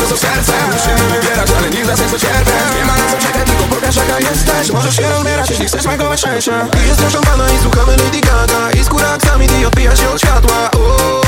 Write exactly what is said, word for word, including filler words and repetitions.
to serce. Musimy wybierać, ale nikt nas nie chce cierpieć. Nie ma na co czekać, tylko pokaż jaka jesteś. Możesz się rozbierać, jeśli chcesz mego szczęścia. I jest szampana i słuchamy Lady Gaga. I skóra aksamit i odbija się od światła.